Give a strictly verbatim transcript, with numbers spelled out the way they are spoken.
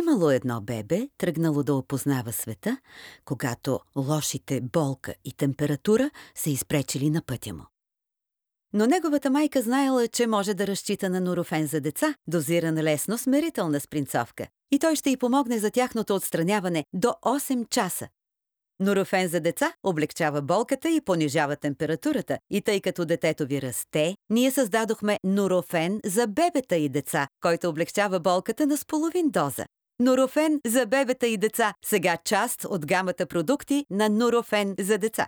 Имало едно бебе, тръгнало да опознава света, когато лошите болка и температура се изпречили на пътя му. Но неговата майка знаела, че може да разчита на Нурофен за деца, дозиран лесно смирителна спринцовка, и той ще й помогне за тяхното отстраняване до осем часа. Нурофен за деца облегчава болката и понижава температурата, и тъй като детето ви расте, ние създадохме Нурофен за бебета и деца, който облегчава болката на с половин доза. Нурофен за бебета и деца, сега част от гамата продукти на Нурофен за деца.